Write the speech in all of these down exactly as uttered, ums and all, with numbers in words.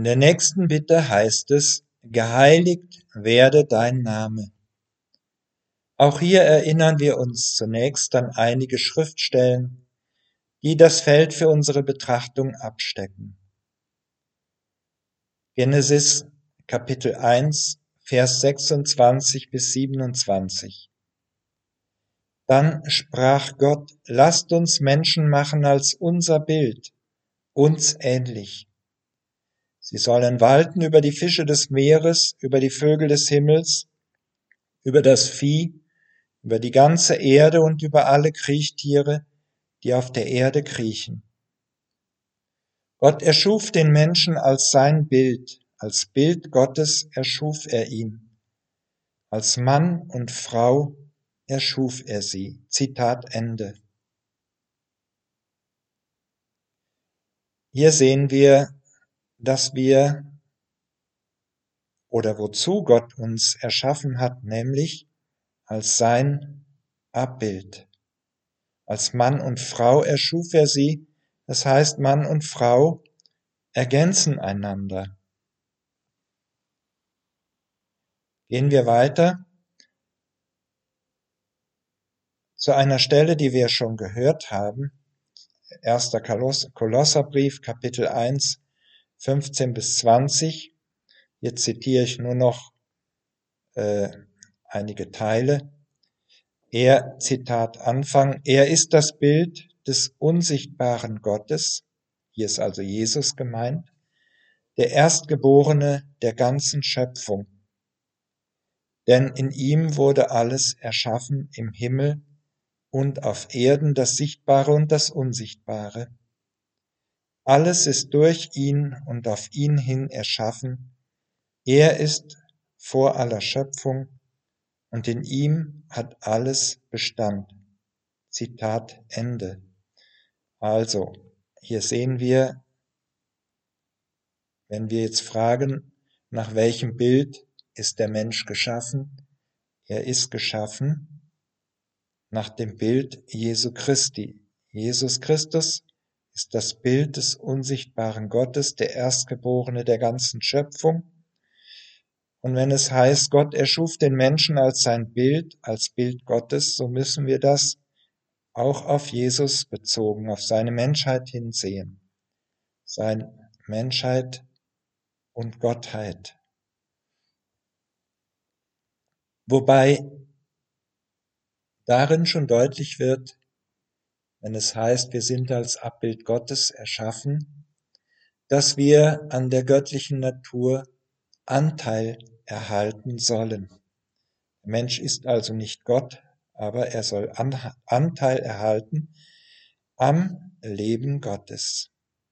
In der nächsten Bitte heißt es, geheiligt werde dein Name. Auch hier erinnern wir uns zunächst an einige Schriftstellen, die das Feld für unsere Betrachtung abstecken. Genesis Kapitel eins, Vers sechsundzwanzig bis siebenundzwanzig. Dann sprach Gott, lasst uns Menschen machen als unser Bild, uns ähnlich. Sie sollen walten über die Fische des Meeres, über die Vögel des Himmels, über das Vieh, über die ganze Erde und über alle Kriechtiere, die auf der Erde kriechen. Gott erschuf den Menschen als sein Bild, als Bild Gottes erschuf er ihn. Als Mann und Frau erschuf er sie. Zitat Ende. Hier sehen wir, dass wir oder wozu Gott uns erschaffen hat, nämlich als sein Abbild. Als Mann und Frau erschuf er sie, das heißt, Mann und Frau ergänzen einander. Gehen wir weiter zu einer Stelle, die wir schon gehört haben. erster Kolosserbrief, Kapitel eins, fünfzehn bis zwanzig. Hier zitiere ich nur noch äh, einige Teile. Er, Zitat Anfang, er ist das Bild des unsichtbaren Gottes, hier ist also Jesus gemeint, der Erstgeborene der ganzen Schöpfung. Denn in ihm wurde alles erschaffen im Himmel und auf Erden, das Sichtbare und das Unsichtbare. Alles ist durch ihn und auf ihn hin erschaffen. Er ist vor aller Schöpfung und in ihm hat alles Bestand. Zitat Ende. Also, hier sehen wir, wenn wir jetzt fragen, nach welchem Bild ist der Mensch geschaffen? Er ist geschaffen nach dem Bild Jesu Christi. Jesus Christus ist das Bild des unsichtbaren Gottes, der Erstgeborene der ganzen Schöpfung. Und wenn es heißt, Gott erschuf den Menschen als sein Bild, als Bild Gottes, so müssen wir das auch auf Jesus bezogen, auf seine Menschheit hinsehen. Seine Menschheit und Gottheit. Wobei darin schon deutlich wird, wenn es heißt, wir sind als Abbild Gottes erschaffen, dass wir an der göttlichen Natur Anteil erhalten sollen. Der Mensch ist also nicht Gott, aber er soll Anteil erhalten am Leben Gottes.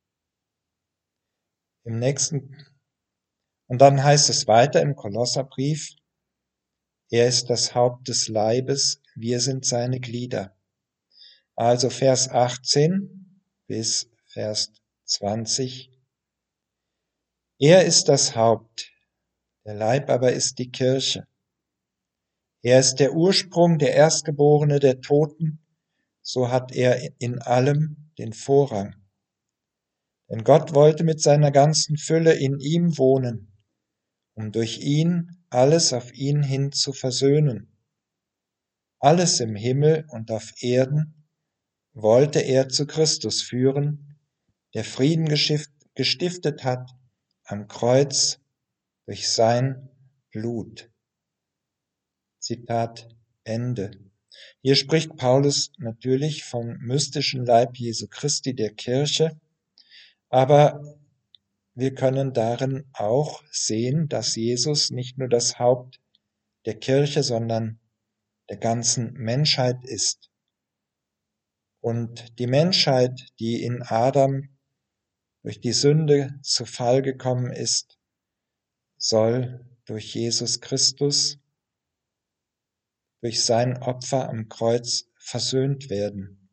Im nächsten, und dann heißt es weiter im Kolosserbrief, er ist das Haupt des Leibes, wir sind seine Glieder. Also Vers achtzehn bis Vers zwanzig. Er ist das Haupt, der Leib aber ist die Kirche. Er ist der Ursprung, der Erstgeborene der Toten, so hat er in allem den Vorrang. Denn Gott wollte mit seiner ganzen Fülle in ihm wohnen, um durch ihn alles auf ihn hin zu versöhnen. Alles im Himmel und auf Erden wollte er zu Christus führen, der Frieden gestiftet hat am Kreuz durch sein Blut. Zitat Ende. Hier spricht Paulus natürlich vom mystischen Leib Jesu Christi, der Kirche, aber wir können darin auch sehen, dass Jesus nicht nur das Haupt der Kirche, sondern der ganzen Menschheit ist. Und die Menschheit, die in Adam durch die Sünde zu Fall gekommen ist, soll durch Jesus Christus, durch sein Opfer am Kreuz versöhnt werden.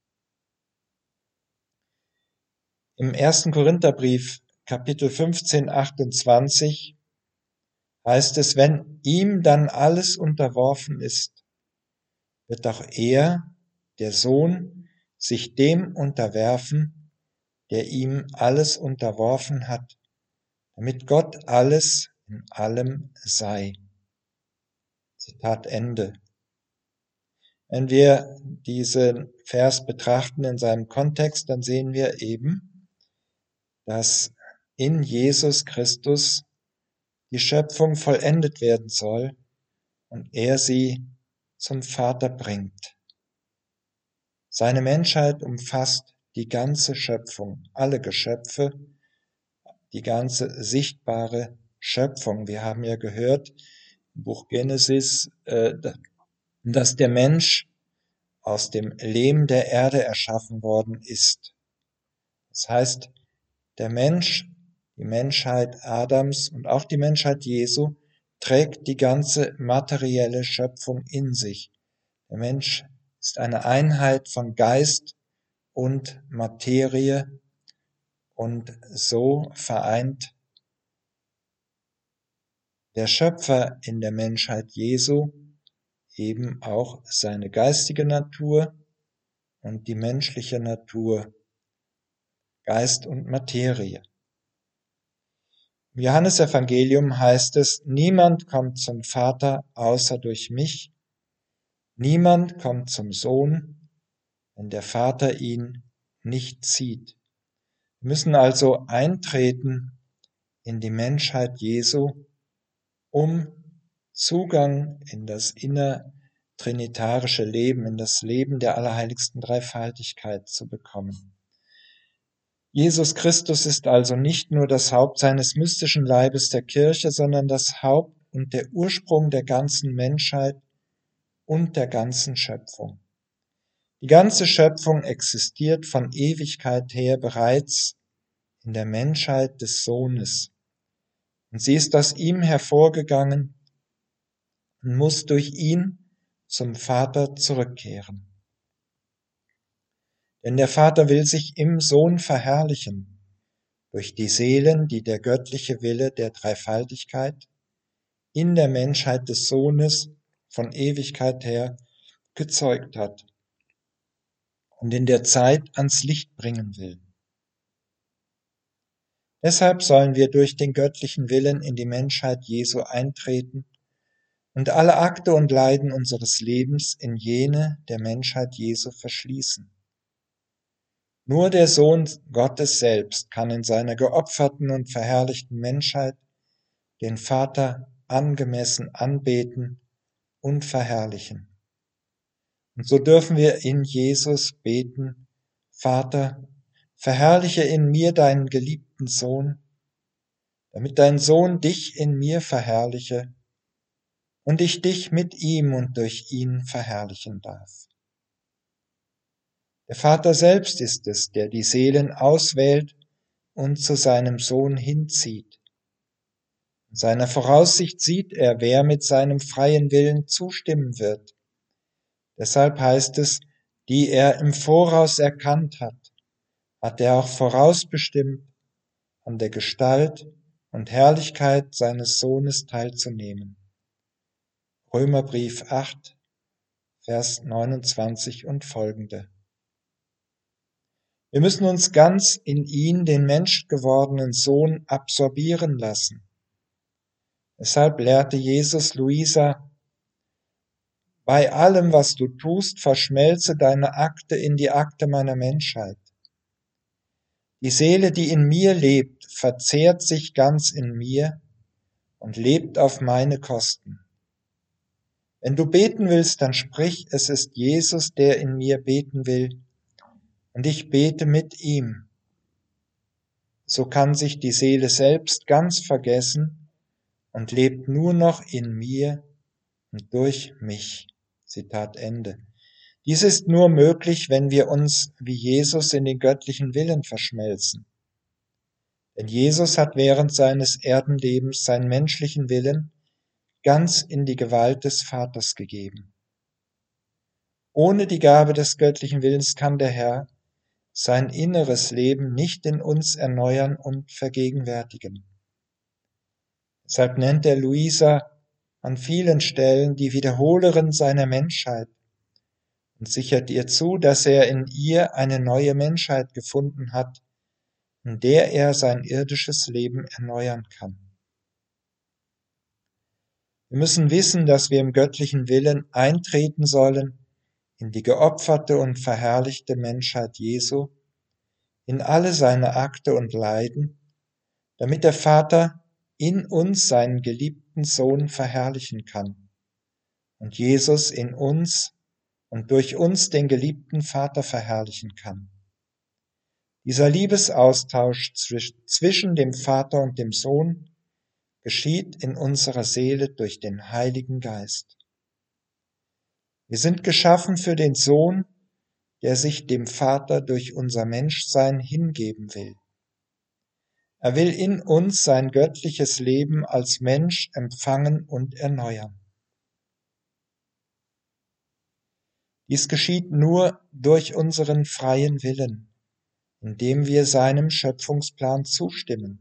Im ersten Korintherbrief, Kapitel fünfzehn, achtundzwanzig, heißt es, wenn ihm dann alles unterworfen ist, wird auch er, der Sohn, sich dem unterwerfen, der ihm alles unterworfen hat, damit Gott alles in allem sei. Zitat Ende. Wenn wir diesen Vers betrachten in seinem Kontext, dann sehen wir eben, dass in Jesus Christus die Schöpfung vollendet werden soll und er sie zum Vater bringt. Seine Menschheit umfasst die ganze Schöpfung, alle Geschöpfe, die ganze sichtbare Schöpfung. Wir haben ja gehört im Buch Genesis, dass der Mensch aus dem Lehm der Erde erschaffen worden ist. Das heißt, der Mensch, die Menschheit Adams und auch die Menschheit Jesu trägt die ganze materielle Schöpfung in sich. Der Mensch ist eine Einheit von Geist und Materie und so vereint der Schöpfer in der Menschheit Jesu eben auch seine geistige Natur und die menschliche Natur, Geist und Materie. Im Johannesevangelium heißt es, niemand kommt zum Vater außer durch mich, niemand kommt zum Sohn, wenn der Vater ihn nicht zieht. Wir müssen also eintreten in die Menschheit Jesu, um Zugang in das innertrinitarische Leben, in das Leben der allerheiligsten Dreifaltigkeit zu bekommen. Jesus Christus ist also nicht nur das Haupt seines mystischen Leibes der Kirche, sondern das Haupt und der Ursprung der ganzen Menschheit und der ganzen Schöpfung. Die ganze Schöpfung existiert von Ewigkeit her bereits in der Menschheit des Sohnes. Und sie ist aus ihm hervorgegangen und muss durch ihn zum Vater zurückkehren. Denn der Vater will sich im Sohn verherrlichen, durch die Seelen, die der göttliche Wille der Dreifaltigkeit in der Menschheit des Sohnes von Ewigkeit her gezeugt hat und in der Zeit ans Licht bringen will. Deshalb sollen wir durch den göttlichen Willen in die Menschheit Jesu eintreten und alle Akte und Leiden unseres Lebens in jene der Menschheit Jesu verschließen. Nur der Sohn Gottes selbst kann in seiner geopferten und verherrlichten Menschheit den Vater angemessen anbeten und verherrlichen. Und so dürfen wir in Jesus beten, Vater, verherrliche in mir deinen geliebten Sohn, damit dein Sohn dich in mir verherrliche und ich dich mit ihm und durch ihn verherrlichen darf. Der Vater selbst ist es, der die Seelen auswählt und zu seinem Sohn hinzieht. In seiner Voraussicht sieht er, wer mit seinem freien Willen zustimmen wird. Deshalb heißt es, die er im Voraus erkannt hat, hat er auch vorausbestimmt, an der Gestalt und Herrlichkeit seines Sohnes teilzunehmen. Römerbrief acht, Vers neunundzwanzig und folgende. Wir müssen uns ganz in ihn, den menschgewordenen Sohn, absorbieren lassen. Deshalb lehrte Jesus Luisa, bei allem, was du tust, verschmelze deine Akte in die Akte meiner Menschheit. Die Seele, die in mir lebt, verzehrt sich ganz in mir und lebt auf meine Kosten. Wenn du beten willst, dann sprich, es ist Jesus, der in mir beten will, und ich bete mit ihm. So kann sich die Seele selbst ganz vergessen und lebt nur noch in mir und durch mich. Zitat Ende. Dies ist nur möglich, wenn wir uns wie Jesus in den göttlichen Willen verschmelzen. Denn Jesus hat während seines Erdenlebens seinen menschlichen Willen ganz in die Gewalt des Vaters gegeben. Ohne die Gabe des göttlichen Willens kann der Herr sein inneres Leben nicht in uns erneuern und vergegenwärtigen. Deshalb nennt er Luisa an vielen Stellen die Wiederholerin seiner Menschheit und sichert ihr zu, dass er in ihr eine neue Menschheit gefunden hat in der er sein irdisches Leben erneuern kann. Wir müssen wissen, dass wir im göttlichen Willen eintreten sollen in die geopferte und verherrlichte Menschheit Jesu, in alle seine Akte und Leiden, damit der Vater in uns seinen geliebten Sohn verherrlichen kann und Jesus in uns und durch uns den geliebten Vater verherrlichen kann. Dieser Liebesaustausch zwischen dem Vater und dem Sohn geschieht in unserer Seele durch den Heiligen Geist. Wir sind geschaffen für den Sohn, der sich dem Vater durch unser Menschsein hingeben will. Er will in uns sein göttliches Leben als Mensch empfangen und erneuern. Dies geschieht nur durch unseren freien Willen, indem wir seinem Schöpfungsplan zustimmen.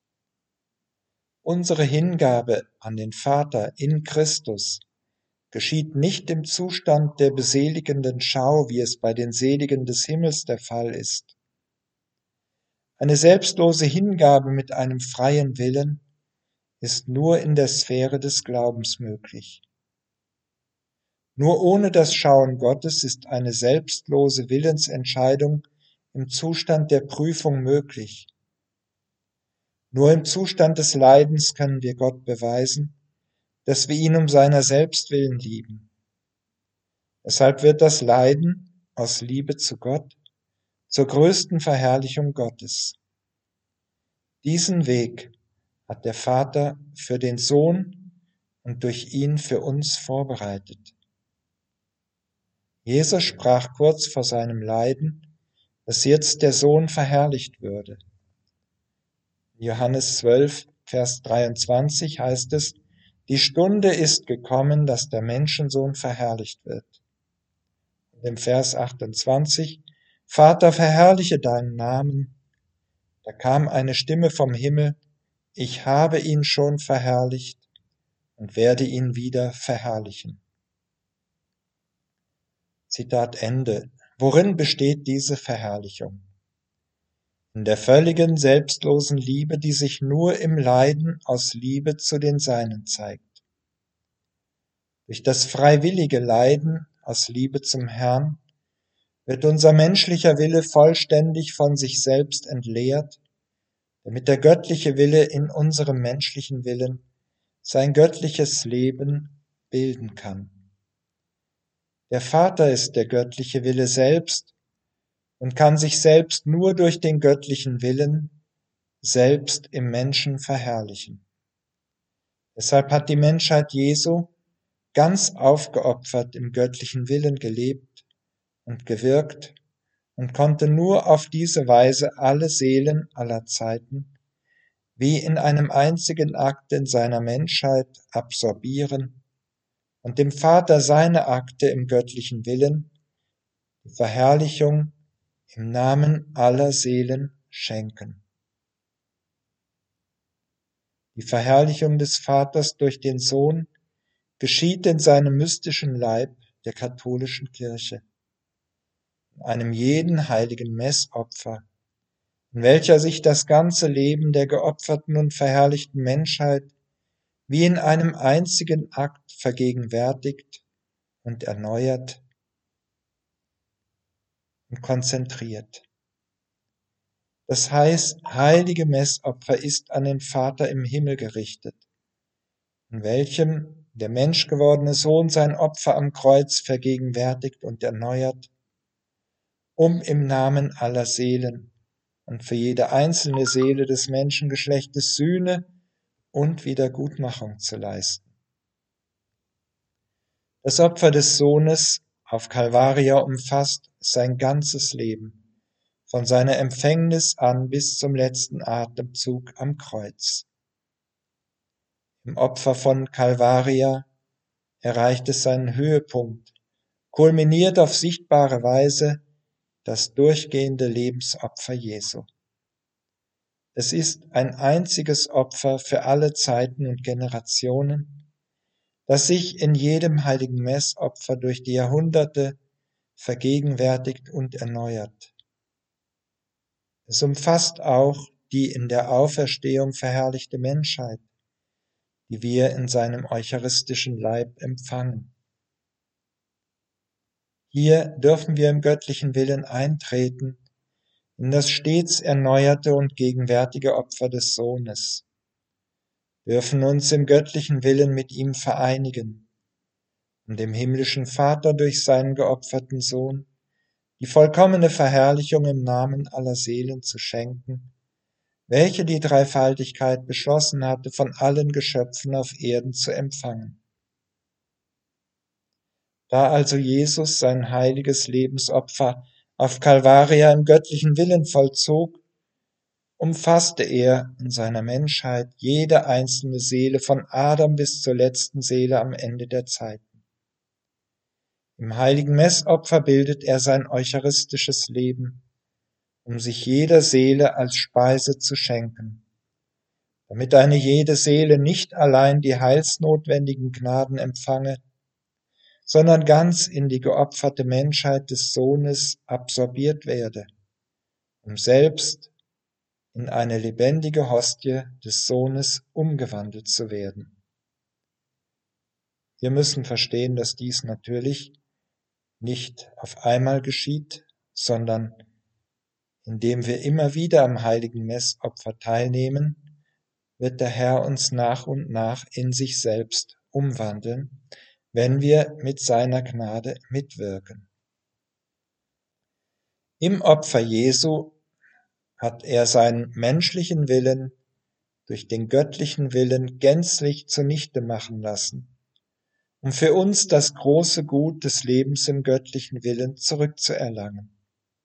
Unsere Hingabe an den Vater in Christus geschieht nicht im Zustand der beseligenden Schau, wie es bei den Seligen des Himmels der Fall ist. Eine selbstlose Hingabe mit einem freien Willen ist nur in der Sphäre des Glaubens möglich. Nur ohne das Schauen Gottes ist eine selbstlose Willensentscheidung im Zustand der Prüfung möglich. Nur im Zustand des Leidens können wir Gott beweisen, dass wir ihn um seiner selbst willen lieben. Deshalb wird das Leiden aus Liebe zu Gott zur größten Verherrlichung Gottes. Diesen Weg hat der Vater für den Sohn und durch ihn für uns vorbereitet. Jesus sprach kurz vor seinem Leiden, dass jetzt der Sohn verherrlicht würde. In Johannes zwölf, Vers dreiundzwanzig heißt es, die Stunde ist gekommen, dass der Menschensohn verherrlicht wird. Und im Vers achtundzwanzig, Vater, verherrliche deinen Namen. Da kam eine Stimme vom Himmel, ich habe ihn schon verherrlicht und werde ihn wieder verherrlichen. Zitat Ende. Worin besteht diese Verherrlichung? In der völligen, selbstlosen Liebe, die sich nur im Leiden aus Liebe zu den Seinen zeigt. Durch das freiwillige Leiden aus Liebe zum Herrn wird unser menschlicher Wille vollständig von sich selbst entleert, damit der göttliche Wille in unserem menschlichen Willen sein göttliches Leben bilden kann. Der Vater ist der göttliche Wille selbst und kann sich selbst nur durch den göttlichen Willen selbst im Menschen verherrlichen. Deshalb hat die Menschheit Jesu ganz aufgeopfert im göttlichen Willen gelebt und gewirkt und konnte nur auf diese Weise alle Seelen aller Zeiten wie in einem einzigen Akt in seiner Menschheit absorbieren und dem Vater seine Akte im göttlichen Willen, die Verherrlichung im Namen aller Seelen schenken. Die Verherrlichung des Vaters durch den Sohn geschieht in seinem mystischen Leib der katholischen Kirche, in einem jeden heiligen Messopfer, in welcher sich das ganze Leben der geopferten und verherrlichten Menschheit wie in einem einzigen Akt vergegenwärtigt und erneuert und konzentriert. Das heißt, heilige Messopfer ist an den Vater im Himmel gerichtet, in welchem der menschgewordene Sohn sein Opfer am Kreuz vergegenwärtigt und erneuert, um im Namen aller Seelen und für jede einzelne Seele des Menschengeschlechtes Sühne und Wiedergutmachung zu leisten. Das Opfer des Sohnes auf Kalvaria umfasst sein ganzes Leben, von seiner Empfängnis an bis zum letzten Atemzug am Kreuz. Im Opfer von Kalvaria erreicht es seinen Höhepunkt, kulminiert auf sichtbare Weise das durchgehende Lebensopfer Jesu. Es ist ein einziges Opfer für alle Zeiten und Generationen, das sich in jedem heiligen Messopfer durch die Jahrhunderte vergegenwärtigt und erneuert. Es umfasst auch die in der Auferstehung verherrlichte Menschheit, die wir in seinem eucharistischen Leib empfangen. Hier dürfen wir im göttlichen Willen eintreten, in das stets erneuerte und gegenwärtige Opfer des Sohnes, dürfen uns im göttlichen Willen mit ihm vereinigen und dem himmlischen Vater durch seinen geopferten Sohn die vollkommene Verherrlichung im Namen aller Seelen zu schenken, welche die Dreifaltigkeit beschlossen hatte, von allen Geschöpfen auf Erden zu empfangen. Da also Jesus sein heiliges Lebensopfer auf Kalvaria im göttlichen Willen vollzog, umfasste er in seiner Menschheit jede einzelne Seele von Adam bis zur letzten Seele am Ende der Zeiten. Im heiligen Messopfer bildet er sein eucharistisches Leben, um sich jeder Seele als Speise zu schenken, damit eine jede Seele nicht allein die heilsnotwendigen Gnaden empfange, sondern ganz in die geopferte Menschheit des Sohnes absorbiert werde, um selbst in eine lebendige Hostie des Sohnes umgewandelt zu werden. Wir müssen verstehen, dass dies natürlich nicht auf einmal geschieht, sondern indem wir immer wieder am heiligen Messopfer teilnehmen, wird der Herr uns nach und nach in sich selbst umwandeln, wenn wir mit seiner Gnade mitwirken. Im Opfer Jesu hat er seinen menschlichen Willen durch den göttlichen Willen gänzlich zunichte machen lassen, um für uns das große Gut des Lebens im göttlichen Willen zurückzuerlangen.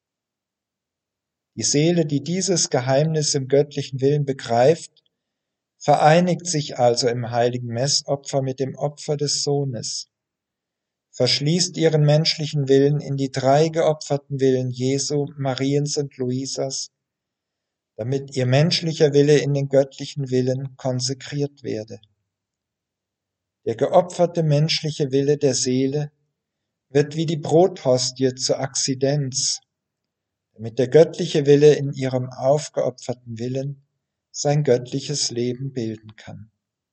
Die Seele, die dieses Geheimnis im göttlichen Willen begreift, vereinigt sich also im heiligen Messopfer mit dem Opfer des Sohnes, verschließt ihren menschlichen Willen in die drei geopferten Willen Jesu, Mariens und Luisas, damit ihr menschlicher Wille in den göttlichen Willen konsekriert werde. Der geopferte menschliche Wille der Seele wird wie die Brothostie zur Akzidenz, damit der göttliche Wille in ihrem aufgeopferten Willen sein göttliches Leben bilden kann.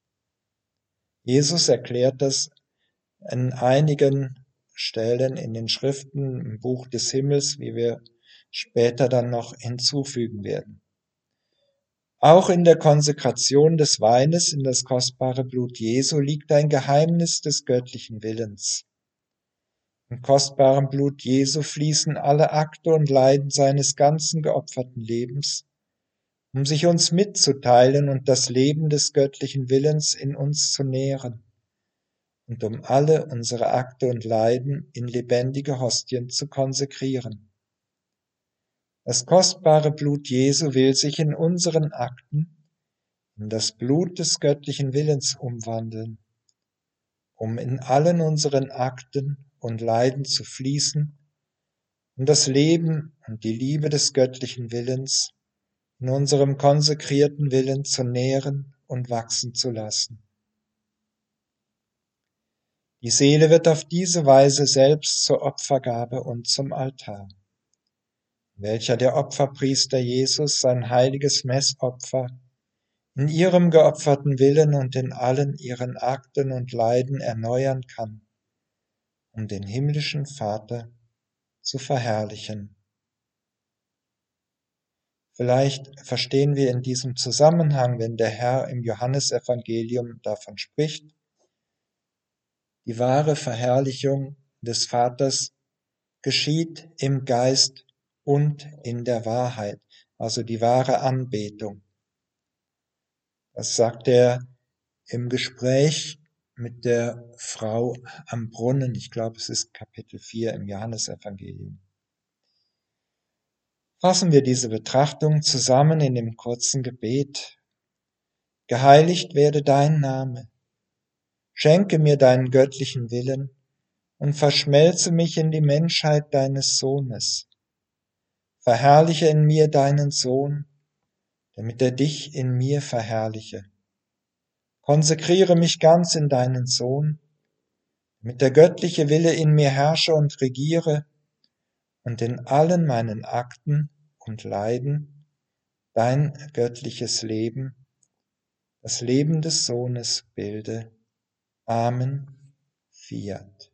Jesus erklärt das an einigen Stellen in den Schriften im Buch des Himmels, wie wir später dann noch hinzufügen werden. Auch in der Konsekration des Weines in das kostbare Blut Jesu liegt ein Geheimnis des göttlichen Willens. Im kostbaren Blut Jesu fließen alle Akte und Leiden seines ganzen geopferten Lebens, um sich uns mitzuteilen und das Leben des göttlichen Willens in uns zu nähren und um alle unsere Akte und Leiden in lebendige Hostien zu konsekrieren. Das kostbare Blut Jesu will sich in unseren Akten in das Blut des göttlichen Willens umwandeln, um in allen unseren Akten und Leiden zu fließen, um das Leben und die Liebe des göttlichen Willens in unserem konsekrierten Willen zu nähren und wachsen zu lassen. Die Seele wird auf diese Weise selbst zur Opfergabe und zum Altar, welcher der Opferpriester Jesus sein heiliges Messopfer in ihrem geopferten Willen und in allen ihren Akten und Leiden erneuern kann, um den himmlischen Vater zu verherrlichen. Vielleicht verstehen wir in diesem Zusammenhang, wenn der Herr im Johannesevangelium davon spricht, die wahre Verherrlichung des Vaters geschieht im Geist und in der Wahrheit, also die wahre Anbetung. Das sagt er im Gespräch mit der Frau am Brunnen. Ich glaube, es ist Kapitel vier im Johannesevangelium. Fassen wir diese Betrachtung zusammen in dem kurzen Gebet. Geheiligt werde dein Name. Schenke mir deinen göttlichen Willen und verschmelze mich in die Menschheit deines Sohnes. Verherrliche in mir deinen Sohn, damit er dich in mir verherrliche. Konsekriere mich ganz in deinen Sohn, damit der göttliche Wille in mir herrsche und regiere und in allen meinen Akten und Leiden dein göttliches Leben, das Leben des Sohnes bilde. Amen. Fiat.